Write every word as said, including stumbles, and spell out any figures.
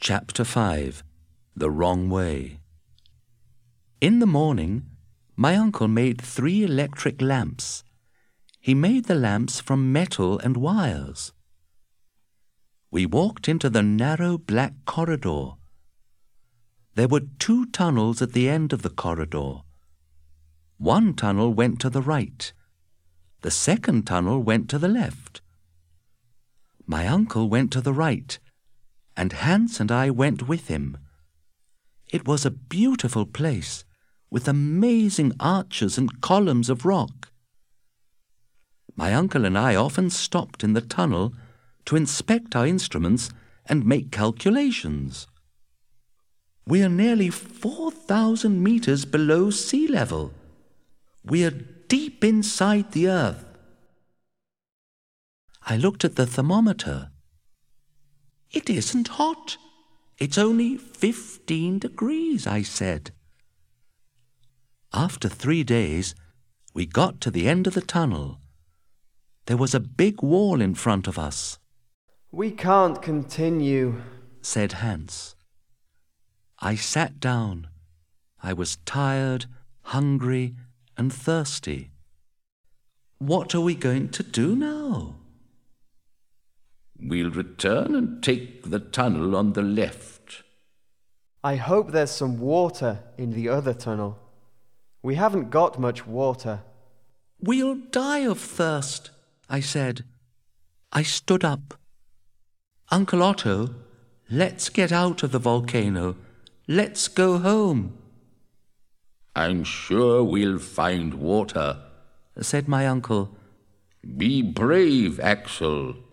Chapter five. The Wrong Way. In the morning, my uncle made three electric lamps. He made the lamps from metal and wires. We walked into the narrow black corridor. There were two tunnels at the end of the corridor. One tunnel went to the right. The second tunnel went to the left. My uncle went to the right, and Hans and I went with him. It was a beautiful place, with amazing arches and columns of rock. My uncle and I often stopped in the tunnel to inspect our instruments and make calculations. We are nearly four thousand meters below sea level. We are deep inside the earth. I looked at the thermometer. It isn't hot. It's only fifteen degrees, I said. After three days, we got to the end of the tunnel. There was a big wall in front of us. We can't continue, said Hans. I sat down. I was tired, hungry, and thirsty. What are we going to do now? We'll return and take the tunnel on the left. I hope there's some water in the other tunnel. We haven't got much water. We'll die of thirst, I said. I stood up. Uncle Otto, let's get out of the volcano. Let's go home. I'm sure we'll find water, said my uncle. Be brave, Axel.